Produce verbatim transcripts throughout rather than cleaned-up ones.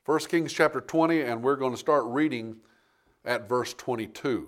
First Kings chapter twenty, and we're going to start reading at verse twenty-two.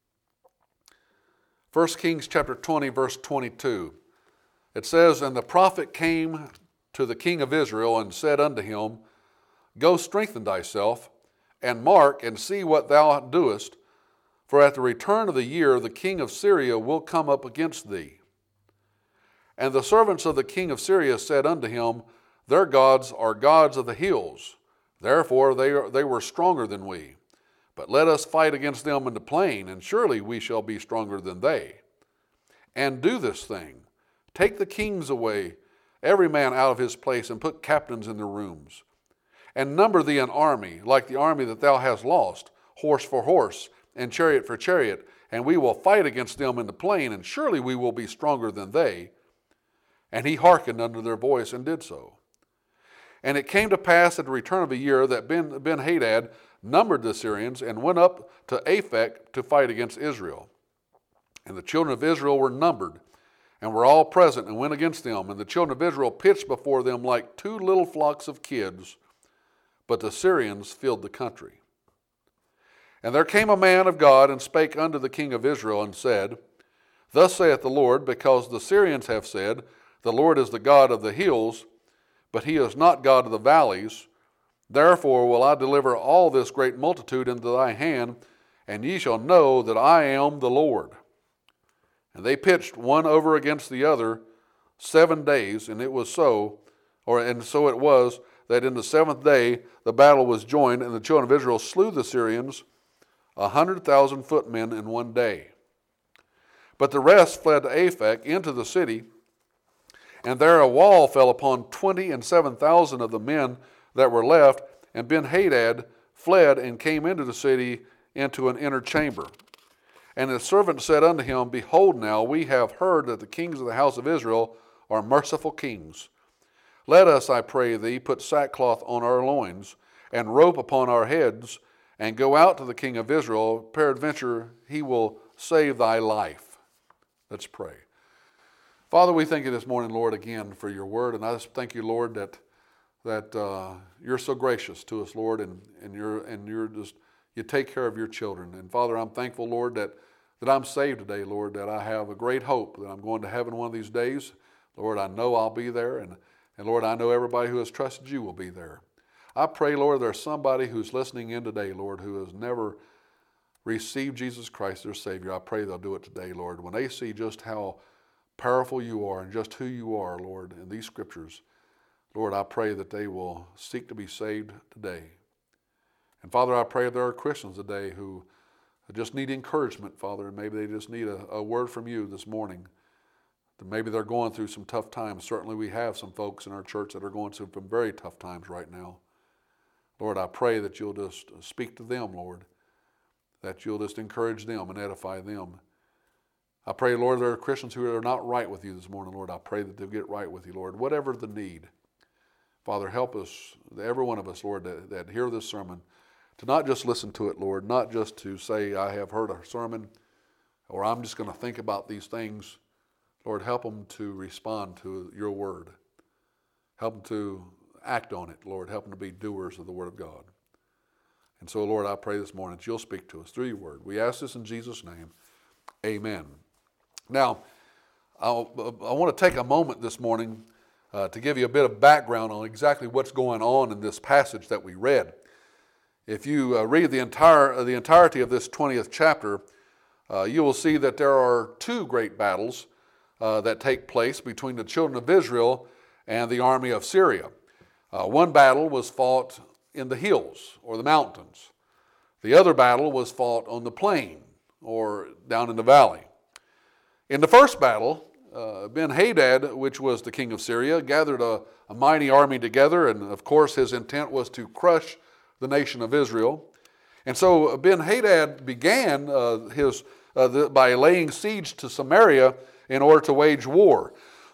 First Kings chapter twenty, verse twenty-two. It says, "And the prophet came to the king of Israel and said unto him, Go strengthen thyself, and mark and see what thou doest, for at the return of the year the king of Syria will come up against thee. And the servants of the king of Syria said unto him, Their gods are gods of the hills, therefore they, are, they were stronger than we. But let us fight against them in the plain, and surely we shall be stronger than they. And do this thing, take the kings away, every man out of his place, and put captains in their rooms. And number thee an army, like the army that thou hast lost, horse for horse, and chariot for chariot, and we will fight against them in the plain, and surely we will be stronger than they. And he hearkened unto their voice, and did so. And it came to pass at the return of a year that Ben, Ben-Hadad numbered the Syrians, and went up to Aphek to fight against Israel. And the children of Israel were numbered, and were all present, and went against them. And the children of Israel pitched before them like two little flocks of kids, but the Syrians filled the country. And there came a man of God, and spake unto the king of Israel, and said, Thus saith the Lord, because the Syrians have said, The Lord is the God of the hills, but he is not God of the valleys. Therefore will I deliver all this great multitude into thy hand, and ye shall know that I am the Lord. And they pitched one over against the other seven days, and it was so, or and so it was, that in the seventh day the battle was joined, and the children of Israel slew the Syrians, a hundred thousand footmen in one day. But the rest fled to Aphek into the city, and there a wall fell upon twenty and seven thousand of the men that were left, and Ben-Hadad fled and came into the city into an inner chamber. And the servant said unto him, Behold now, we have heard that the kings of the house of Israel are merciful kings. Let us, I pray thee, put sackcloth on our loins, and rope upon our heads, and go out to the king of Israel. Peradventure he will save thy life. Let's pray. Father, we thank you this morning, Lord, again for your word. And I just thank you, Lord, that that uh, you're so gracious to us, Lord, and, and you're and you're just you take care of your children. And Father, I'm thankful, Lord, that, that I'm saved today, Lord, that I have a great hope that I'm going to heaven one of these days. Lord, I know I'll be there, and, and Lord, I know everybody who has trusted you will be there. I pray, Lord, there's somebody who's listening in today, Lord, who has never received Jesus Christ, their Savior. I pray they'll do it today, Lord. When they see just how powerful you are and just who you are, Lord, in these scriptures, Lord, I pray that they will seek to be saved today. And Father, I pray there are Christians today who just need encouragement, Father, and maybe they just need a, a word from you this morning. Maybe they're going through some tough times. Certainly we have some folks in our church that are going through some very tough times right now. Lord, I pray that you'll just speak to them, Lord, that you'll just encourage them and edify them. I pray, Lord, there are Christians who are not right with you this morning, Lord. I pray that they'll get right with you, Lord, whatever the need. Father, help us, every one of us, Lord, that, that hear this sermon, to not just listen to it, Lord, not just to say, I have heard a sermon, or I'm just going to think about these things. Lord, help them to respond to your word. Help them to act on it, Lord. Help them to be doers of the word of God. And so, Lord, I pray this morning that you'll speak to us through your word. We ask this in Jesus' name. Amen. Now, I'll, I want to take a moment this morning uh, to give you a bit of background on exactly what's going on in this passage that we read. If you uh, read the entire uh, the entirety of this twentieth chapter, uh, you will see that there are two great battles uh, that take place between the children of Israel and the army of Syria. Uh, one battle was fought in the hills or the mountains. The other battle was fought on the plain or down in the valley. In the first battle, uh, Ben-Hadad, which was the king of Syria, gathered a, a mighty army together, and of course his intent was to crush the nation of Israel. And so Ben-Hadad began uh, his uh, the, by laying siege to Samaria in order to wage war.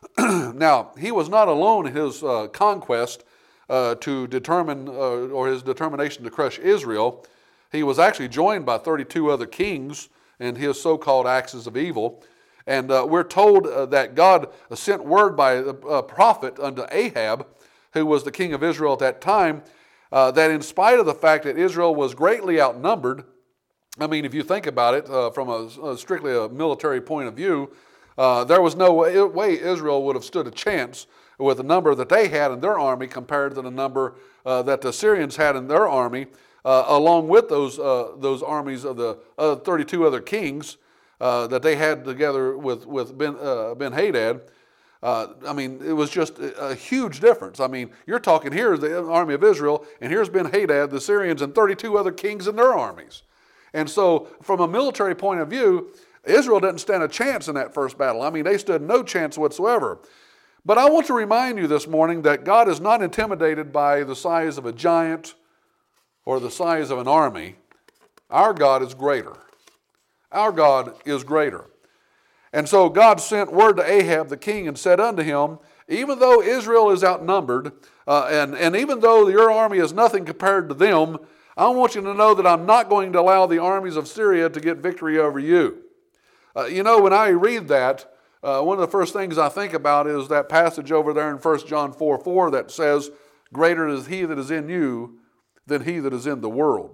Now, he was not alone in his uh, conquest uh, to determine, uh, or his determination to crush Israel. He was actually joined by thirty-two other kings in his so-called axes of evil. And uh, we're told uh, that God sent word by the uh, prophet unto Ahab, who was the king of Israel at that time, uh, that in spite of the fact that Israel was greatly outnumbered, I mean, if you think about it uh, from a, a strictly a military point of view, uh, there was no way, way Israel would have stood a chance with the number that they had in their army compared to the number uh, that the Syrians had in their army, uh, along with those uh, those armies of the uh, thirty-two other kings uh, that they had together with with Ben uh, Ben-Hadad. Uh, I mean, it was just a, a huge difference. I mean, you're talking here's the army of Israel, and here's Ben-Hadad, the Syrians, and thirty-two other kings in their armies. And so, from a military point of view, Israel didn't stand a chance in that first battle. I mean, they stood no chance whatsoever. But I want to remind you this morning that God is not intimidated by the size of a giant or the size of an army. Our God is greater. Our God is greater. And so God sent word to Ahab the king and said unto him, even though Israel is outnumbered, uh, and, and even though your army is nothing compared to them, I want you to know that I'm not going to allow the armies of Syria to get victory over you. Uh, you know, when I read that, Uh, one of the first things I think about is that passage over there in First John four four that says, greater is he that is in you than he that is in the world.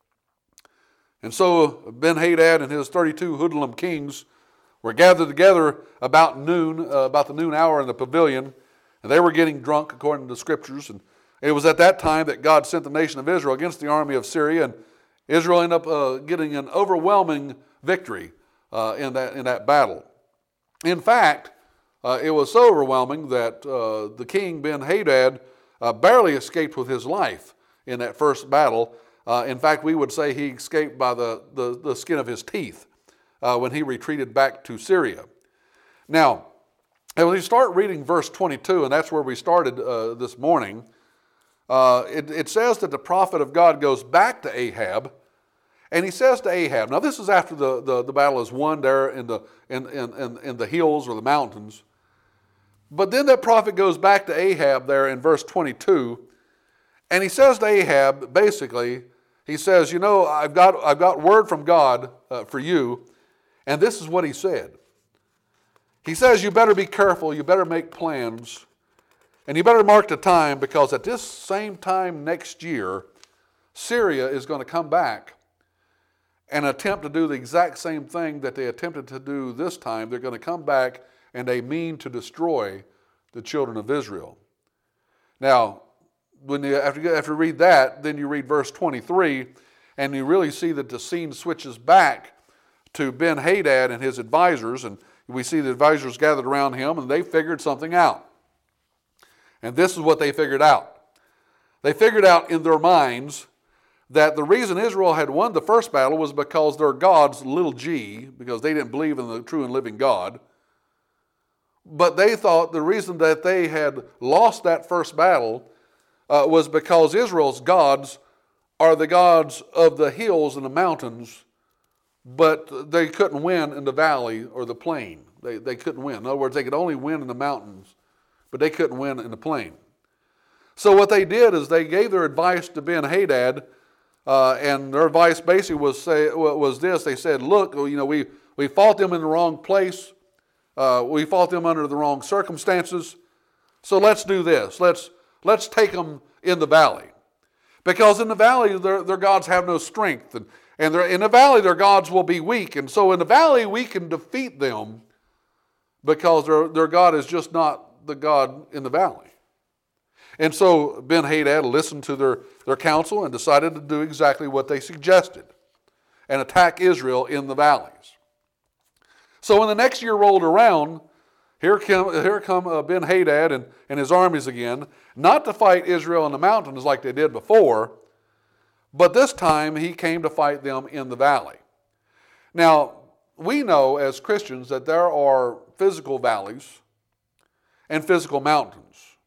And so Ben-Hadad and his thirty-two hoodlum kings were gathered together about noon, uh, about the noon hour in the pavilion, and they were getting drunk according to the scriptures. And it was at that time that God sent the nation of Israel against the army of Syria, and Israel ended up uh, getting an overwhelming victory uh, in that in that battle. In fact, uh, it was so overwhelming that uh, the king Ben-Hadad uh, barely escaped with his life in that first battle. Uh, in fact, we would say he escaped by the, the, the skin of his teeth uh, when he retreated back to Syria. Now, when you start reading verse twenty-two, and that's where we started uh, this morning, uh, it, it says that the prophet of God goes back to Ahab. And he says to Ahab, now this is after the, the, the battle is won there in the, in, in, in the hills or the mountains. But then that prophet goes back to Ahab there in verse twenty-two, and he says to Ahab, basically, he says, you know, I've got, I've got word from God uh, for you, and this is what he said. He says, you better be careful, you better make plans, and you better mark the time, because at this same time next year, Syria is going to come back and attempt to do the exact same thing that they attempted to do this time. They're going to come back and they mean to destroy the children of Israel. Now, when you, after, you, after you read that, then you read verse twenty-three, and you really see that the scene switches back to Ben-Hadad and his advisors, and we see the advisors gathered around him, and they figured something out. And this is what they figured out. They figured out in their minds that the reason Israel had won the first battle was because their gods, little g, because they didn't believe in the true and living God. But they thought the reason that they had lost that first battle uh, was because Israel's gods are the gods of the hills and the mountains, but they couldn't win in the valley or the plain. They, they couldn't win. In other words, they could only win in the mountains, but they couldn't win in the plain. So what they did is they gave their advice to Ben-Hadad, Uh, and their advice basically was say was this. They said, look, you know, we, we fought them in the wrong place. Uh, we fought them under the wrong circumstances. So let's do this. Let's, let's take them in the valley. Because in the valley, their, their gods have no strength. And, and in the valley, their gods will be weak. And so in the valley, we can defeat them because their, their God is just not the God in the valley. And so Ben-Hadad listened to their, their counsel and decided to do exactly what they suggested and attack Israel in the valleys. So when the next year rolled around, here come, here come uh, Ben-Hadad and, and his armies again, not to fight Israel in the mountains like they did before, but this time he came to fight them in the valley. Now, we know as Christians that there are physical valleys and physical mountains.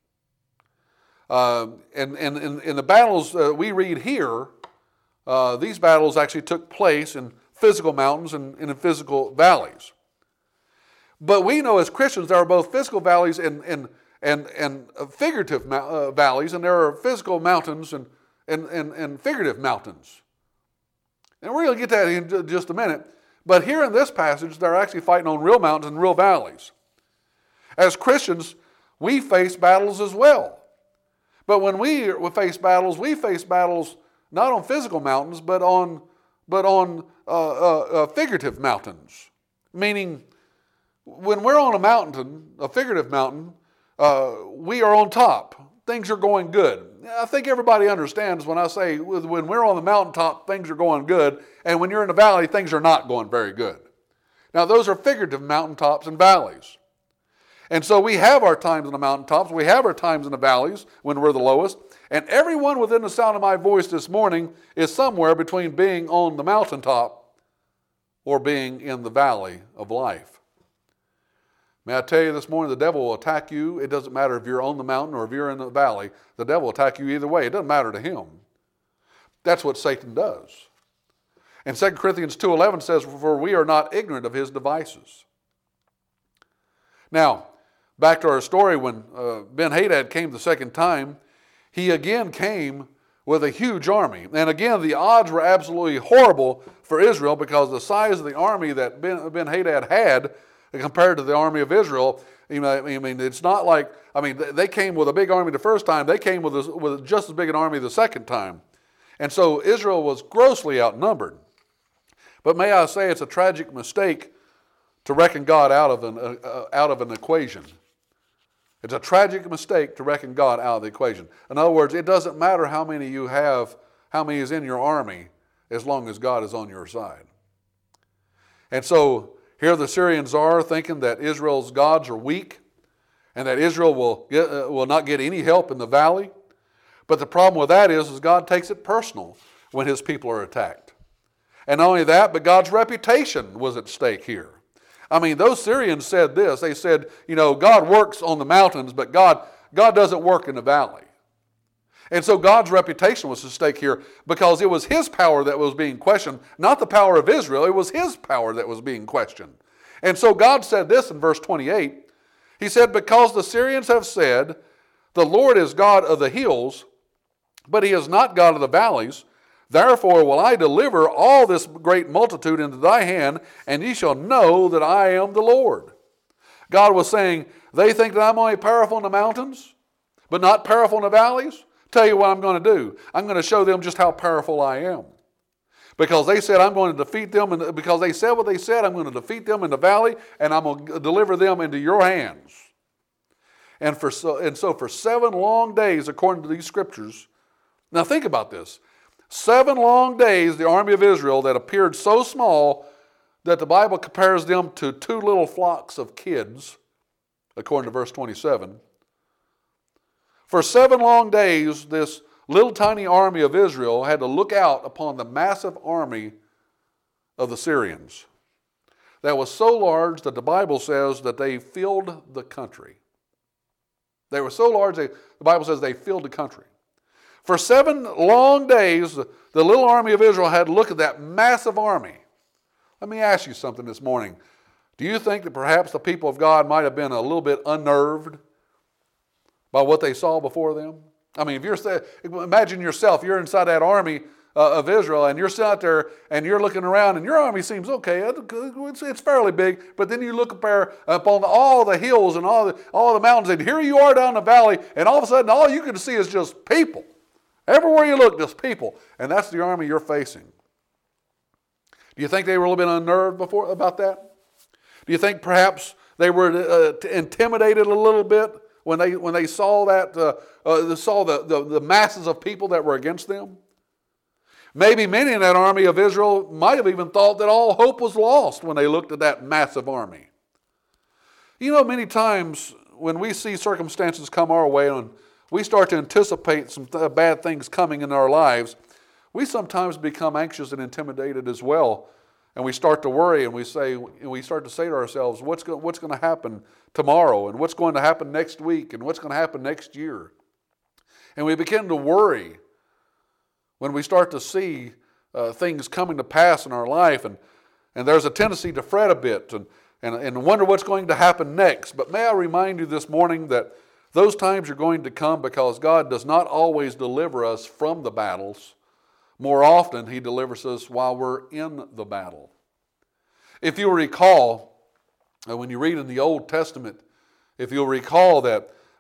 Uh, and and in, in the battles uh, we read here, uh, these battles actually took place in physical mountains and, and in physical valleys. But we know as Christians there are both physical valleys and and and, and figurative uh, valleys, and there are physical mountains and, and, and, and figurative mountains. And we're going to get that in just a minute. But here in this passage, they're actually fighting on real mountains and real valleys. As Christians, we face battles as well. But when we face battles, we face battles not on physical mountains, but on, but on uh, uh, uh, figurative mountains. Meaning, when we're on a mountain, a figurative mountain, uh, we are on top. Things are going good. I think everybody understands when I say when we're on the mountaintop, things are going good, and when you're in the valley, things are not going very good. Now, those are figurative mountaintops and valleys. And so we have our times in the mountaintops, we have our times in the valleys when we're the lowest, and everyone within the sound of my voice this morning is somewhere between being on the mountaintop or being in the valley of life. May I tell you this morning, the devil will attack you. It doesn't matter if you're on the mountain or if you're in the valley. The devil will attack you either way. It doesn't matter to him. That's what Satan does. And Second Corinthians two eleven says, for we are not ignorant of his devices. Now, back to our story, when uh, Ben-Hadad came the second time, he again came with a huge army. And again, the odds were absolutely horrible for Israel because the size of the army that Ben- Ben-Hadad had compared to the army of Israel, you know, I mean, it's not like, I mean, they came with a big army the first time, they came with, a, with just as big an army the second time. And so Israel was grossly outnumbered. But may I say, it's a tragic mistake to reckon God out of an, uh, out of an equation. It's a tragic mistake to reckon God out of the equation. In other words, it doesn't matter how many you have, how many is in your army, as long as God is on your side. And so here the Syrians are thinking that Israel's gods are weak and that Israel will, get, uh, will not get any help in the valley. But the problem with that is, is God takes it personal when his people are attacked. And not only that, but God's reputation was at stake here. I mean, those Syrians said this. They said, you know, God works on the mountains, but God, God doesn't work in the valley. And so God's reputation was at stake here because it was his power that was being questioned, not the power of Israel. It was his power that was being questioned. And so God said this in verse twenty-eight. He said, because the Syrians have said, the Lord is God of the hills, but he is not God of the valleys. Therefore will I deliver all this great multitude into thy hand, and ye shall know that I am the Lord. God was saying, they think that I'm only powerful in the mountains, but not powerful in the valleys. Tell you what I'm going to do. I'm going to show them just how powerful I am. Because they said I'm going to defeat them, and because they said what they said, I'm going to defeat them in the valley, and I'm going to deliver them into your hands. And, for so, and so for seven long days, according to these scriptures, now think about this. Seven long days, the army of Israel that appeared so small that the Bible compares them to two little flocks of kids, according to verse twenty-seven. For seven long days, this little tiny army of Israel had to look out upon the massive army of the Syrians that was so large that the Bible says that they filled the country. They were so large, they, the Bible says they filled the country. For seven long days, the little army of Israel had to look at that massive army. Let me ask you something this morning. Do you think that perhaps the people of God might have been a little bit unnerved by what they saw before them? I mean, if you're, imagine yourself, you're inside that army uh, of Israel, and you're sitting out there, and you're looking around, and your army seems okay. It's, it's fairly big, but then you look up there upon the, all the hills and all the, all the mountains, and here you are down the valley, and all of a sudden, all you can see is just people. Everywhere you look, just people. And that's the army you're facing. Do you think they were a little bit unnerved before about that? Do you think perhaps they were uh, intimidated a little bit when they when they saw that uh, uh, saw the, the, the masses of people that were against them? Maybe many in that army of Israel might have even thought that all hope was lost when they looked at that massive army. You know, many times when we see circumstances come our way and we start to anticipate some th- bad things coming in our lives, we sometimes become anxious and intimidated as well. And we start to worry, and we say, and we start to say to ourselves, what's go- what's going to happen tomorrow, and what's going to happen next week, and what's going to happen next year. And we begin to worry when we start to see uh, things coming to pass in our life, and, and there's a tendency to fret a bit and, and, and wonder what's going to happen next. But may I remind you this morning that those times are going to come because God does not always deliver us from the battles. More often, he delivers us while we're in the battle. If you'll recall, when you read in the Old Testament, if you'll recall that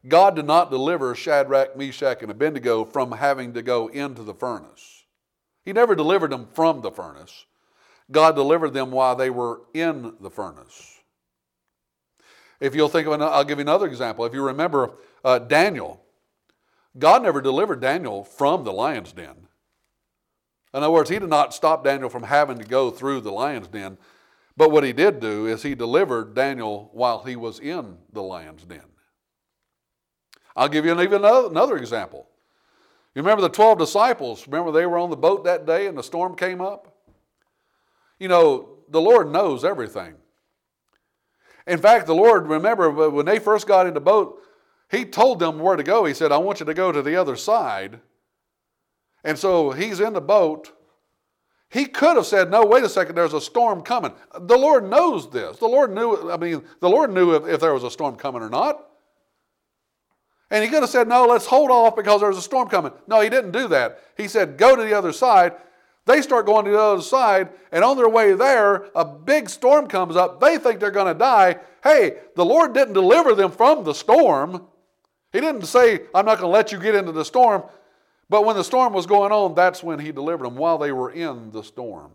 God did not deliver Shadrach, Meshach, and Abednego from having to go into the furnace. He never delivered them from the furnace. God delivered them while they were in the furnace. If you'll think of another, I'll give you another example. If you remember uh, Daniel, God never delivered Daniel from the lion's den. In other words, he did not stop Daniel from having to go through the lion's den. But what he did do is he delivered Daniel while he was in the lion's den. I'll give you an, even another, another example. You remember the twelve disciples? Remember they were on the boat that day and the storm came up? You know, the Lord knows everything. In fact, the Lord, remember, when they first got in the boat, he told them where to go. He said, I want you to go to the other side. And so he's in the boat. He could have said, no, wait a second, there's a storm coming. The Lord knows this. The Lord knew, I mean, the Lord knew if, if there was a storm coming or not. And he could have said, no, let's hold off because there's a storm coming. No, he didn't do that. He said, go to the other side. They start going to the other side, and on their way there, a big storm comes up. They think they're going to die. Hey, the Lord didn't deliver them from the storm. He didn't say, I'm not going to let you get into the storm. But when the storm was going on, that's when he delivered them, while they were in the storm.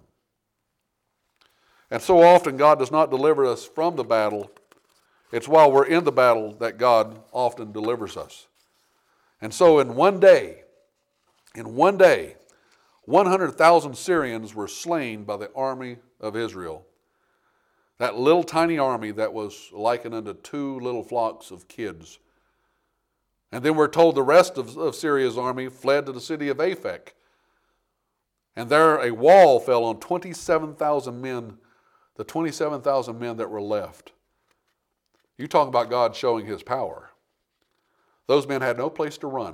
And so often God does not deliver us from the battle. It's while we're in the battle that God often delivers us. And so in one day, in one day, one hundred thousand Syrians were slain by the army of Israel. That little tiny army that was likened unto two little flocks of kids. And then we're told the rest of, of Syria's army fled to the city of Aphek. And there a wall fell on twenty-seven thousand men, the twenty-seven thousand men that were left. You talk about God showing his power. Those men had no place to run.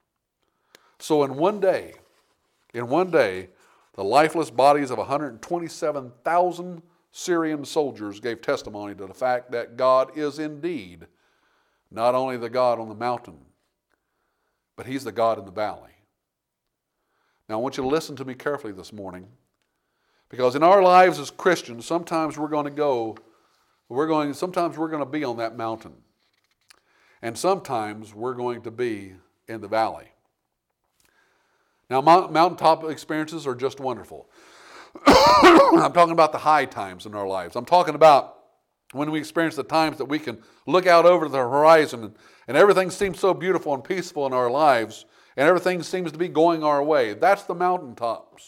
So in one day, in one day, the lifeless bodies of one hundred twenty-seven thousand Syrian soldiers gave testimony to the fact that God is indeed not only the God on the mountain, but he's the God in the valley. Now I want you to listen to me carefully this morning, because in our lives as Christians, sometimes we're going to go, we're going, sometimes we're going to be on that mountain. And sometimes we're going to be in the valley. Now mountaintop experiences are just wonderful. I'm talking about the high times in our lives. I'm talking about when we experience the times that we can look out over the horizon and, and everything seems so beautiful and peaceful in our lives and everything seems to be going our way. That's the mountaintops.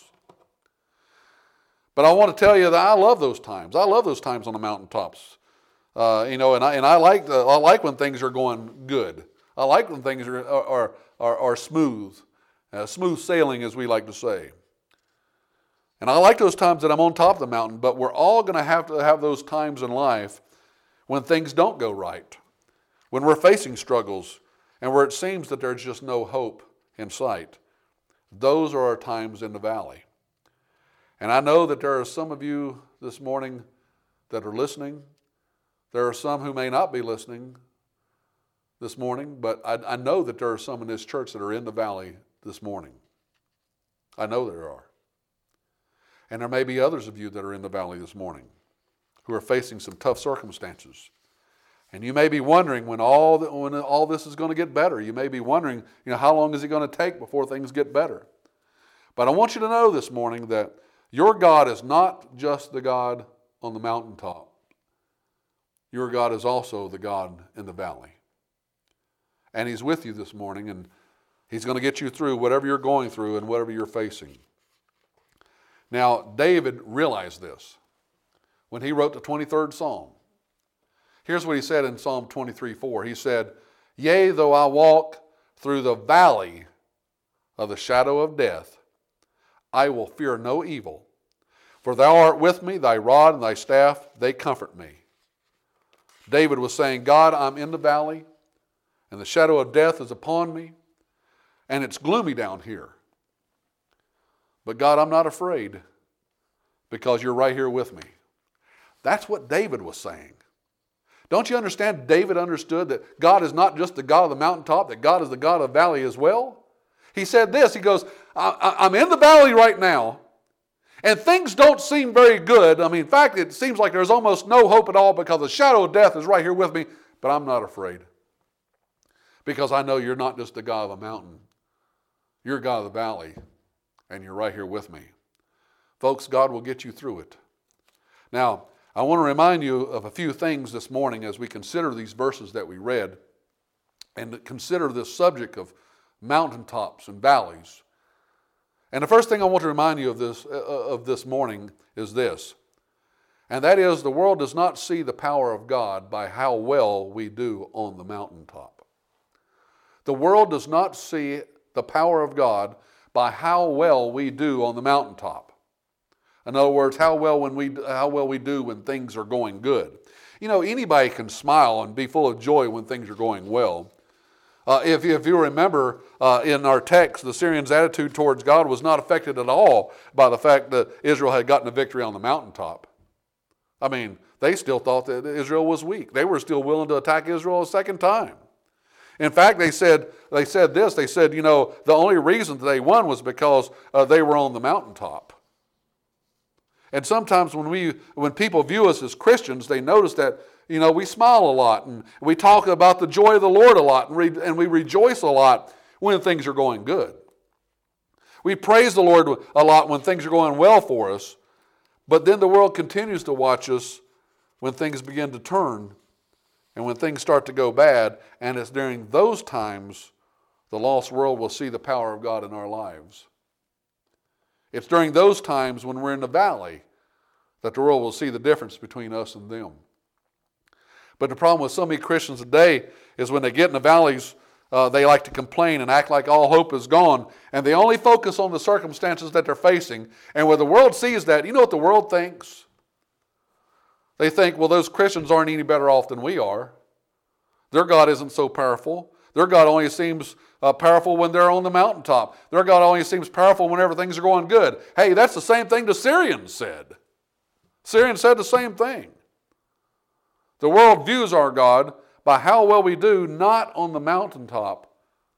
But I want to tell you that I love those times. I love those times on the mountaintops. Uh, you know, and I and I like the, I like when things are going good. I like when things are are are, are smooth, uh, smooth sailing, as we like to say. And I like those times that I'm on top of the mountain, but we're all going to have to have those times in life when things don't go right, when we're facing struggles, and where it seems that there's just no hope in sight. Those are our times in the valley. And I know that there are some of you this morning that are listening. There are some who may not be listening this morning, but I, I know that there are some in this church that are in the valley this morning. I know there are. And there may be others of you that are in the valley this morning who are facing some tough circumstances. And you may be wondering when all, the, when all this is going to get better. You may be wondering, you know, how long is it going to take before things get better? But I want you to know this morning that your God is not just the God on the mountaintop. Your God is also the God in the valley. And he's with you this morning, and he's going to get you through whatever you're going through and whatever you're facing. Now, David realized this when he wrote the twenty-third Psalm. Here's what he said in Psalm twenty-three four. He said, "Yea, though I walk through the valley of the shadow of death, I will fear no evil. For thou art with me, thy rod and thy staff, they comfort me." David was saying, God, I'm in the valley, and the shadow of death is upon me, and it's gloomy down here. But God, I'm not afraid because you're right here with me. That's what David was saying. Don't you understand? David understood that God is not just the God of the mountaintop, that God is the God of the valley as well. He said this, he goes, I, I'm in the valley right now, and things don't seem very good. I mean, in fact, it seems like there's almost no hope at all because the shadow of death is right here with me, but I'm not afraid. because I know you're not just the God of the mountain. You're God of the valley, and you're right here with me. Folks, God will get you through it. Now, I want to remind you of a few things this morning as we consider these verses that we read and consider this subject of mountaintops and valleys. And the first thing I want to remind you of this, uh, of this morning is this, and that is the world does not see the power of God by how well we do on the mountaintop. The world does not see the power of God by how well we do on the mountaintop. In other words, how well when we how well we do when things are going good. You know, anybody can smile and be full of joy when things are going well. Uh, if, if you remember uh, in our text, the Syrians' attitude towards God was not affected at all by the fact that Israel had gotten a victory on the mountaintop. I mean, they still thought that Israel was weak. They were still willing to attack Israel a second time. In fact, they said they said this. They said, you know, the only reason that they won was because uh, they were on the mountaintop. And sometimes when we, when people view us as Christians, they notice that, you know, we smile a lot and we talk about the joy of the Lord a lot and, re, and we rejoice a lot when things are going good. We praise the Lord a lot when things are going well for us, but then the world continues to watch us when things begin to turn and when things start to go bad, and it's during those times the lost world will see the power of God in our lives. It's during those times when we're in the valley that the world will see the difference between us and them. But the problem with so many Christians today is when they get in the valleys, uh, they like to complain and act like all hope is gone, and they only focus on the circumstances that they're facing. And when the world sees that, you know what the world thinks? They think, well, those Christians aren't any better off than we are. Their God isn't so powerful. Their God only seems uh, powerful when they're on the mountaintop. Their God only seems powerful whenever things are going good. Hey, that's the same thing the Syrians said. Syrians said the same thing. The world views our God by how well we do, not on the mountaintop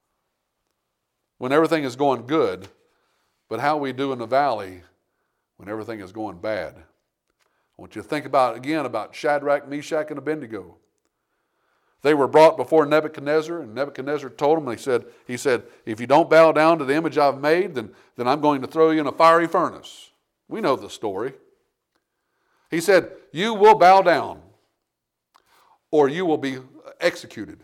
when everything is going good, but how we do in the valley when everything is going bad. I want you to think about, again, about Shadrach, Meshach, and Abednego. They were brought before Nebuchadnezzar, and Nebuchadnezzar told them, he said, he said, if you don't bow down to the image I've made, then, then I'm going to throw you in a fiery furnace. We know the story. He said, you will bow down, or you will be executed.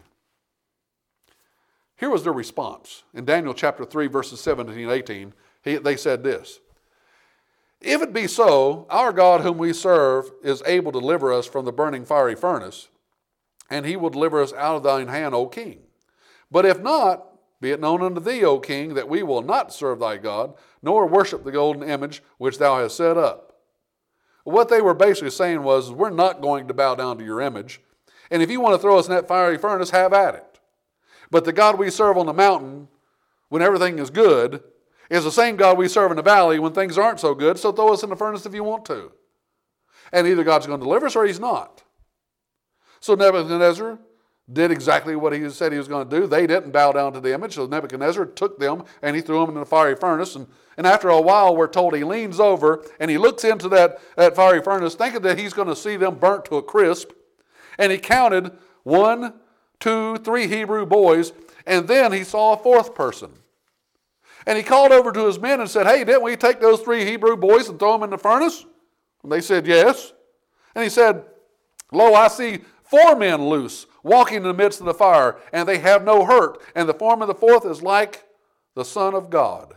Here was their response. In Daniel chapter three, verses seventeen and eighteen, he, they said this, if it be so, our God whom we serve is able to deliver us from the burning fiery furnace, and he will deliver us out of thine hand, O king. But if not, be it known unto thee, O king, that we will not serve thy God, nor worship the golden image which thou hast set up. What they were basically saying was, we're not going to bow down to your image, and if you want to throw us in that fiery furnace, have at it. But the God we serve on the mountain, when everything is good, is the same God we serve in the valley when things aren't so good, so throw us in the furnace if you want to. And either God's going to deliver us or he's not. So Nebuchadnezzar did exactly what he said he was going to do. They didn't bow down to the image, so Nebuchadnezzar took them and he threw them in the fiery furnace. And, and after a while, we're told he leans over and he looks into that, that fiery furnace, thinking that he's going to see them burnt to a crisp. And he counted one, two, three Hebrew boys, and then he saw a fourth person. And he called over to his men and said, hey, didn't we take those three Hebrew boys and throw them in the furnace? And they said, yes. And he said, lo, I see four men loose, walking in the midst of the fire, and they have no hurt. And the form of the fourth is like the Son of God.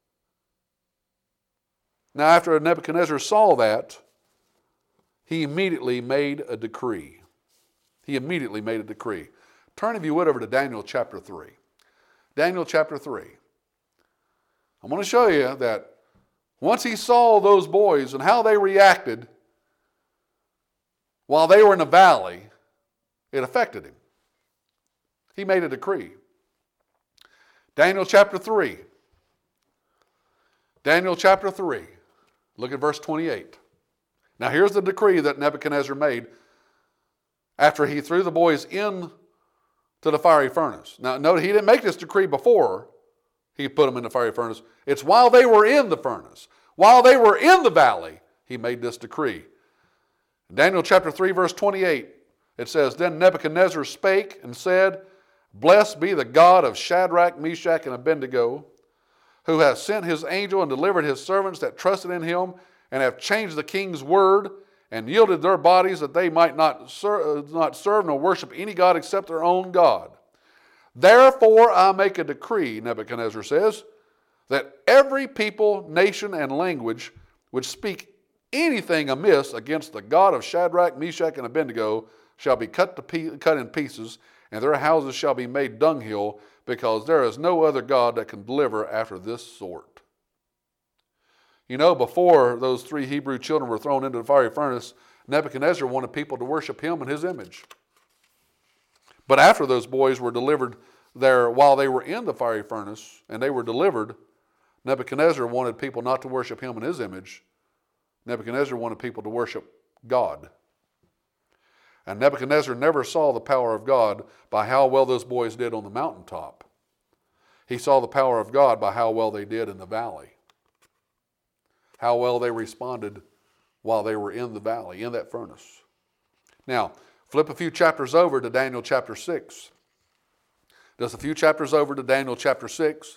Now, after Nebuchadnezzar saw that, he immediately made a decree. He immediately made a decree. Turn, if you would, over to Daniel chapter three. Daniel chapter three. I'm going to show you that once he saw those boys and how they reacted while they were in the valley, it affected him. He made a decree. Daniel chapter three. Daniel chapter three. Look at verse twenty-eight. Now here's the decree that Nebuchadnezzar made after he threw the boys in to the fiery furnace. Now note, he didn't make this decree before he put them in the fiery furnace. It's while they were in the furnace, while they were in the valley, he made this decree. In Daniel chapter three, verse twenty-eight, it says, then Nebuchadnezzar spake and said, Blessed be the God of Shadrach, Meshach, and Abednego, who hath sent his angel and delivered his servants that trusted in him, and have changed the king's word, and yielded their bodies that they might not serve, not serve nor worship any god except their own God. Therefore I make a decree, Nebuchadnezzar says, that every people, nation, and language which speak anything amiss against the God of Shadrach, Meshach, and Abednego shall be cut, to pe- cut in pieces, and their houses shall be made dunghill, because there is no other God that can deliver after this sort. You know, before those three Hebrew children were thrown into the fiery furnace, Nebuchadnezzar wanted people to worship him and his image. But after those boys were delivered there while they were in the fiery furnace, and they were delivered, Nebuchadnezzar wanted people not to worship him and his image. Nebuchadnezzar wanted people to worship God. And Nebuchadnezzar never saw the power of God by how well those boys did on the mountaintop. He saw the power of God by how well they did in the valley. How well they responded while they were in the valley, in that furnace. Now, flip a few chapters over to Daniel chapter six. Just a few chapters over to Daniel chapter six.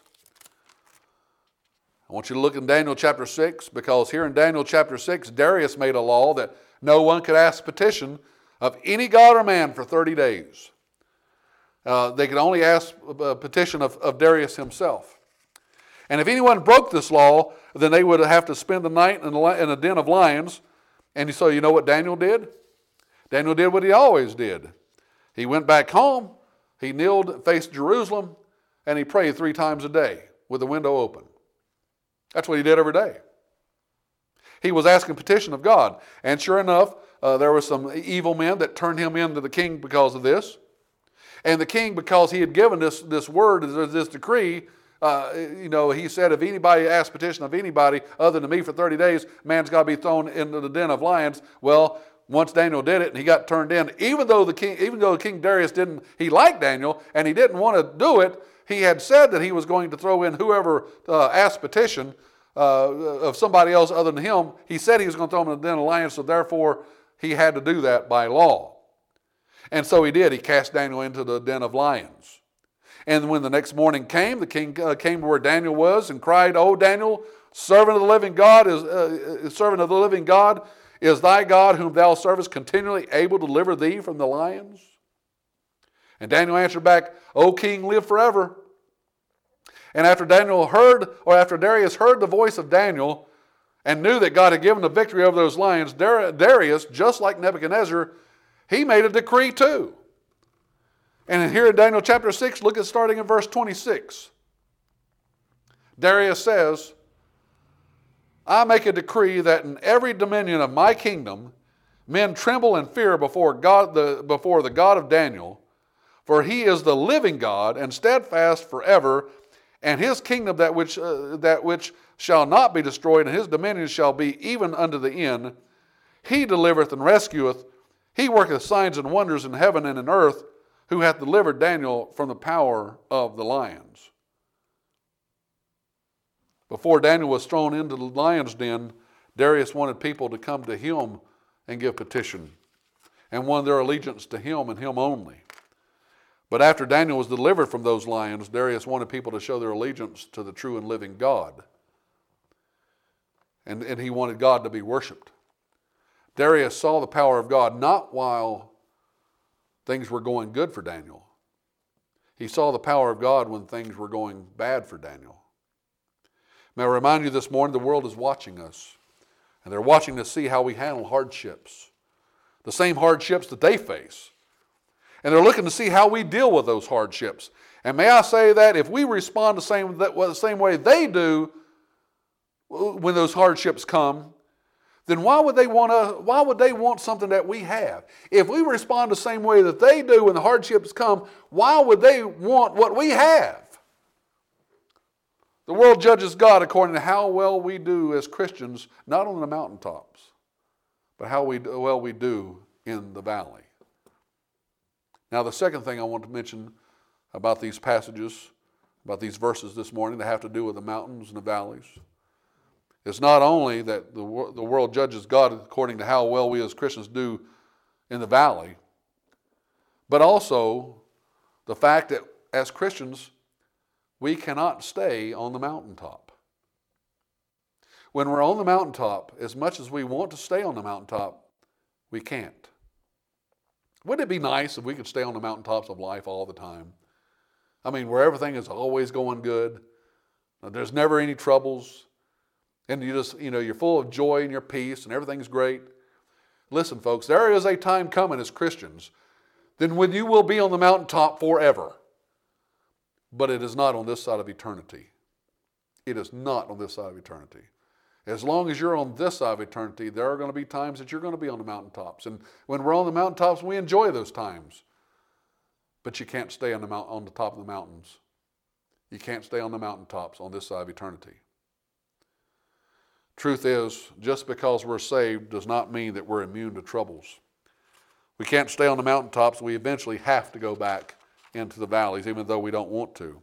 I want you to look in Daniel chapter six, because here in Daniel chapter six, Darius made a law that no one could ask petition of any god or man for thirty days. Uh, they could only ask a petition of, of Darius himself. And if anyone broke this law, then they would have to spend the night in a, in a den of lions. And so you know what Daniel did? Daniel did what he always did. He went back home, he kneeled, faced Jerusalem, and he prayed three times a day with the window open. That's what he did every day. He was asking petition of God. And sure enough, uh, there were some evil men that turned him into the king because of this. And the king, because he had given this, this word, this decree, uh, you know, he said, if anybody asks petition of anybody other than me for thirty days, man's got to be thrown into the den of lions. Well, once Daniel did it and he got turned in, even though the king, even though King Darius didn't, he liked Daniel and he didn't want to do it, he had said that he was going to throw in whoever uh, asked petition uh, of somebody else other than him. He said he was going to throw him in the den of lions, so therefore he had to do that by law. And so he did. He cast Daniel into the den of lions. And when the next morning came, the king uh, came to where Daniel was and cried, "O Daniel, servant of the living God, is uh, servant of the living God, is thy God whom thou servest continually able to deliver thee from the lions?" And Daniel answered back, "O king, live forever." And after Daniel heard, or after Darius heard the voice of Daniel and knew that God had given the victory over those lions, Darius, just like Nebuchadnezzar, he made a decree too. And here in Daniel chapter six, look at starting in verse twenty-six. Darius says, "I make a decree that in every dominion of my kingdom, men tremble and fear before God, the, before the God of Daniel, for he is the living God and steadfast forever, and his kingdom that which, uh, that which shall not be destroyed, and his dominion shall be even unto the end. He delivereth and rescueth. He worketh signs and wonders in heaven and in earth, who hath delivered Daniel from the power of the lions." Before Daniel was thrown into the lion's den, Darius wanted people to come to him and give petition, and won their allegiance to him and him only. But after Daniel was delivered from those lions, Darius wanted people to show their allegiance to the true and living God. And, and he wanted God to be worshiped. Darius saw the power of God not while things were going good for Daniel. He saw the power of God when things were going bad for Daniel. May I remind you this morning, the world is watching us. And they're watching to see how we handle hardships. The same hardships that they face. And they're looking to see how we deal with those hardships. And may I say that if we respond the same, the same way they do when those hardships come, then why would they want to, why would they want something that we have? If we respond the same way that they do when the hardships come, why would they want what we have? The world judges God according to how well we do as Christians, not on the mountaintops, but how we, well we do in the valley. Now, the second thing I want to mention about these passages, about these verses this morning that have to do with the mountains and the valleys, is not only that the, the world judges God according to how well we as Christians do in the valley, but also the fact that as Christians, we cannot stay on the mountaintop. When we're on the mountaintop, as much as we want to stay on the mountaintop, we can't. Wouldn't it be nice if we could stay on the mountaintops of life all the time? I mean, where everything is always going good. There's never any troubles. And you just, you know, you're full of joy and your peace and everything's great. Listen, folks, there is a time coming as Christians then when you will be on the mountaintop forever. But it is not on this side of eternity. It is not on this side of eternity. As long as you're on this side of eternity, there are going to be times that you're going to be on the mountaintops. And when we're on the mountaintops, we enjoy those times. But you can't stay on the, mount, on the top of the mountains. You can't stay on the mountaintops on this side of eternity. Truth is, just because we're saved does not mean that we're immune to troubles. We can't stay on the mountaintops. We eventually have to go back into the valleys, even though we don't want to.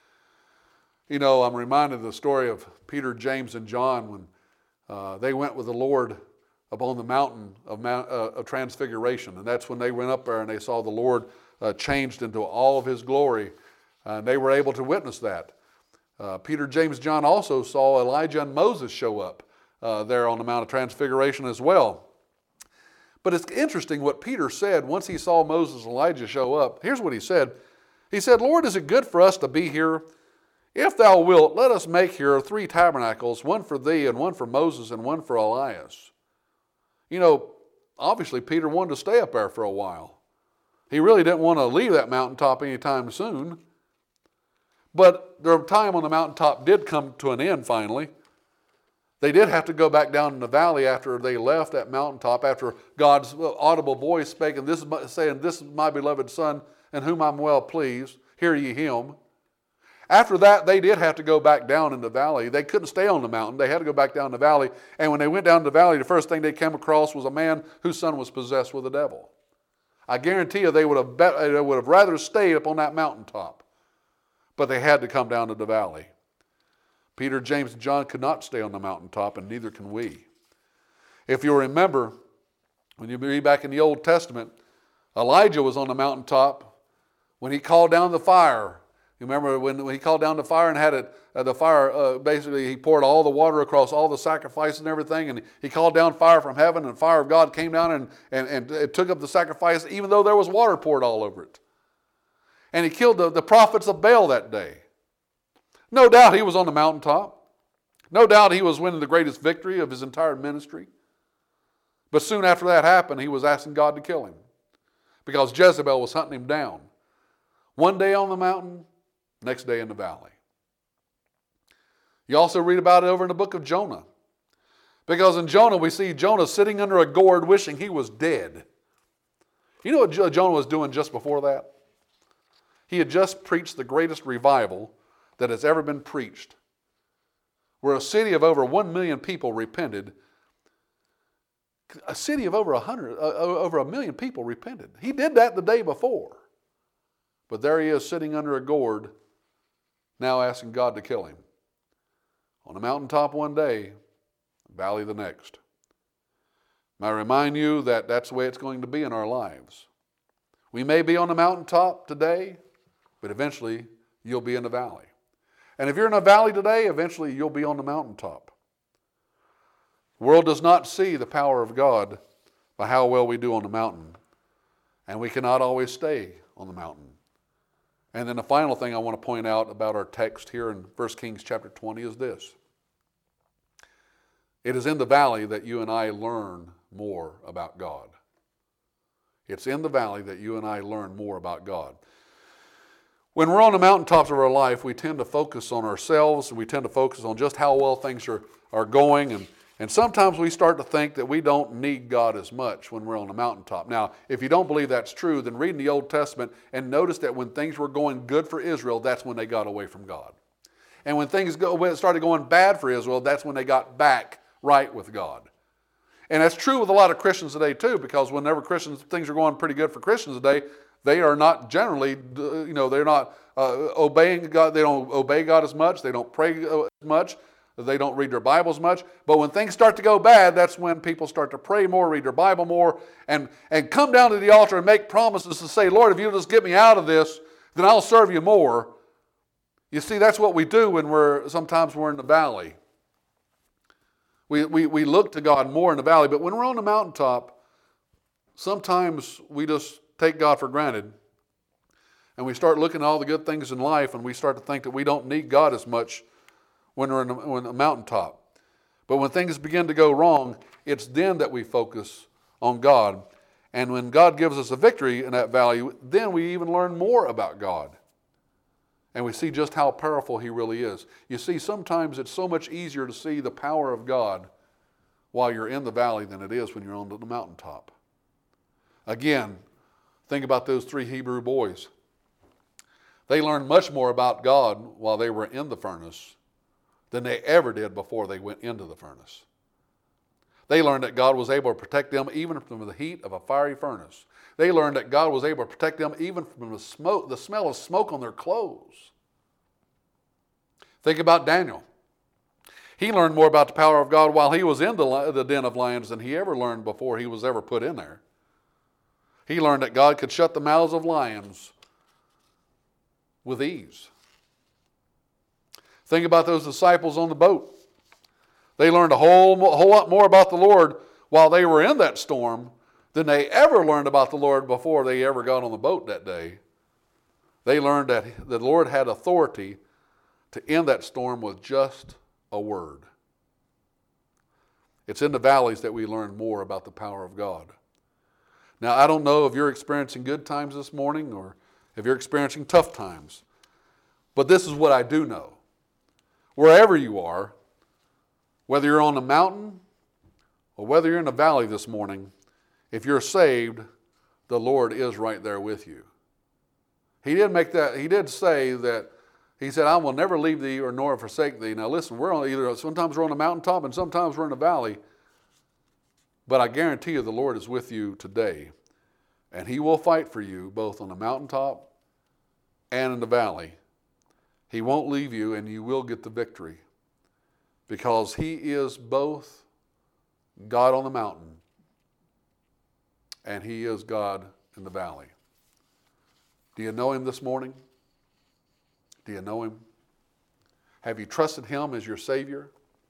You know, I'm reminded of the story of Peter, James, and John when uh, they went with the Lord upon the mountain of, Mount, uh, of Transfiguration. And that's when they went up there and they saw the Lord uh, changed into all of his glory. Uh, and they were able to witness that. Uh, Peter, James, John also saw Elijah and Moses show up uh, there on the Mount of Transfiguration as well. But it's interesting what Peter said once he saw Moses and Elijah show up. Here's what he said. He said, Lord, is it good for us to be here? If thou wilt, let us make here three tabernacles, one for thee and one for Moses and one for Elias. You know, obviously Peter wanted to stay up there for a while. He really didn't want to leave that mountaintop anytime soon. But their time on the mountaintop did come to an end finally. They did have to go back down in the valley after they left that mountaintop, after God's audible voice spake, and this is my, saying, this is my beloved Son, in whom I'm well pleased. Hear ye him. After that, they did have to go back down in the valley. They couldn't stay on the mountain. They had to go back down the valley. And when they went down the valley, the first thing they came across was a man whose son was possessed with the devil. I guarantee you they would have, bet, they would have rather stayed up on that mountaintop. But they had to come down to the valley. Peter, James, and John could not stay on the mountaintop, and neither can we. If you remember, when you read back in the Old Testament, Elijah was on the mountaintop when he called down the fire. You remember when, when he called down the fire and had it, uh, the fire, uh, basically he poured all the water across all the sacrifices and everything, and he called down fire from heaven, and fire of God came down and, and, and it took up the sacrifice, even though there was water poured all over it. And he killed the, the prophets of Baal that day. No doubt he was on the mountaintop. No doubt he was winning the greatest victory of his entire ministry. But soon after that happened, he was asking God to kill him because Jezebel was hunting him down. One day on the mountain, next day in the valley. You also read about it over in the book of Jonah. Because in Jonah, we see Jonah sitting under a gourd wishing he was dead. You know what Jonah was doing just before that? He had just preached the greatest revival that has ever been preached, where a city of over one million people repented. A city of over a hundred, uh, over a million people repented. He did that the day before. But there he is sitting under a gourd, now asking God to kill him. On a mountaintop one day, valley the next. May I remind you that that's the way it's going to be in our lives. We may be on the mountaintop today, but eventually you'll be in the valley. And if you're in a valley today, eventually you'll be on the mountaintop. The world does not see the power of God by how well we do on the mountain. And we cannot always stay on the mountain. And then the final thing I want to point out about our text here in First Kings chapter twenty is this. It is in the valley that you and I learn more about God. It's in the valley that you and I learn more about God. When we're on the mountaintops of our life, we tend to focus on ourselves, and we tend to focus on just how well things are, are going, and, and sometimes we start to think that we don't need God as much when we're on the mountaintop. Now, if you don't believe that's true, then read in the Old Testament and notice that when things were going good for Israel, that's when they got away from God. And when things go, when it started going bad for Israel, that's when they got back right with God. And that's true with a lot of Christians today too, because whenever Christians, things are going pretty good for Christians today, they are not generally, you know, they're not uh, obeying God. They don't obey God as much. They don't pray as much. They don't read their Bibles much. But when things start to go bad, that's when people start to pray more, read their Bible more, and, and come down to the altar and make promises to say, Lord, if you'll just get me out of this, then I'll serve you more. You see, that's what we do when we're, sometimes we're in the valley. We, we, we look to God more in the valley, but when we're on the mountaintop, sometimes we just take God for granted. And we start looking at all the good things in life, and we start to think that we don't need God as much when we're in a, when a mountaintop. But when things begin to go wrong, it's then that we focus on God. And when God gives us a victory in that valley, then we even learn more about God. And we see just how powerful He really is. You see, sometimes it's so much easier to see the power of God while you're in the valley than it is when you're on the mountaintop. Again, think about those three Hebrew boys. They learned much more about God while they were in the furnace than they ever did before they went into the furnace. They learned that God was able to protect them even from the heat of a fiery furnace. They learned that God was able to protect them even from the smoke, the smell of smoke on their clothes. Think about Daniel. He learned more about the power of God while he was in the, the den of lions than he ever learned before he was ever put in there. He learned that God could shut the mouths of lions with ease. Think about those disciples on the boat. They learned a whole, a whole lot more about the Lord while they were in that storm than they ever learned about the Lord before they ever got on the boat that day. They learned that the Lord had authority to end that storm with just a word. It's in the valleys that we learn more about the power of God. Now, I don't know if you're experiencing good times this morning or if you're experiencing tough times, but this is what I do know. Wherever you are, whether you're on the mountain or whether you're in the valley this morning, if you're saved, the Lord is right there with you. He did make that, he did say that, he said, I will never leave thee or nor forsake thee. Now listen, we're on either, sometimes we're on the mountaintop and sometimes we're in the valley, but I guarantee you the Lord is with you today. And He will fight for you both on the mountaintop and in the valley. He won't leave you, and you will get the victory because He is both God on the mountain and He is God in the valley. Do you know Him this morning? Do you know Him? Have you trusted Him as your Savior?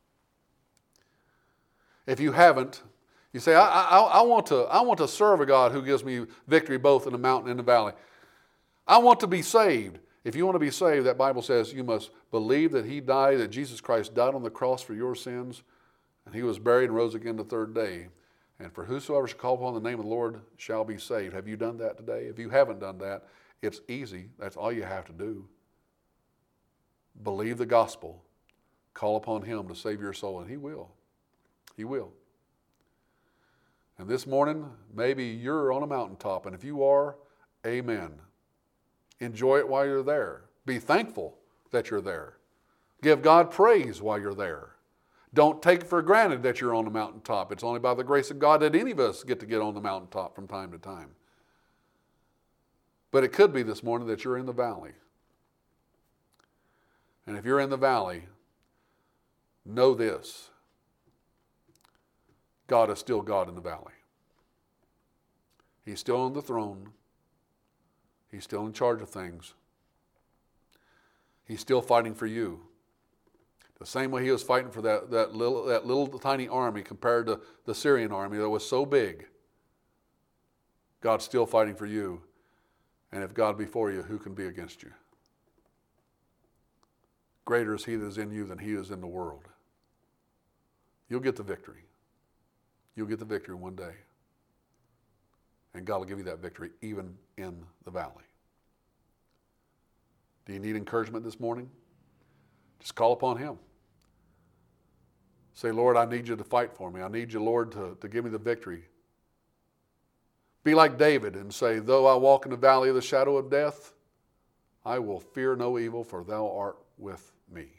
If you haven't, you say, I, I, I, want to, I want to serve a God who gives me victory both in the mountain and the valley. I want to be saved. If you want to be saved, that Bible says you must believe that He died, that Jesus Christ died on the cross for your sins, and He was buried and rose again the third day. And for whosoever shall call upon the name of the Lord shall be saved. Have you done that today? If you haven't done that, it's easy. That's all you have to do. Believe the gospel. Call upon Him to save your soul, and He will. He will. And this morning, maybe you're on a mountaintop, and if you are, amen. Enjoy it while you're there. Be thankful that you're there. Give God praise while you're there. Don't take it for granted that you're on the mountaintop. It's only by the grace of God that any of us get to get on the mountaintop from time to time. But it could be this morning that you're in the valley. And if you're in the valley, know this. God is still God in the valley. He's still on the throne. He's still in charge of things. He's still fighting for you. The same way He was fighting for that, that, little, that little tiny army compared to the Syrian army that was so big. God's still fighting for you. And if God be for you, who can be against you? Greater is He that is in you than he is in the world. You'll get the victory. You'll get the victory one day. And God will give you that victory even in the valley. Do you need encouragement this morning? Just call upon Him. Say, Lord, I need you to fight for me. I need you, Lord, to, to give me the victory. Be like David and say, though I walk in the valley of the shadow of death, I will fear no evil, for thou art with me.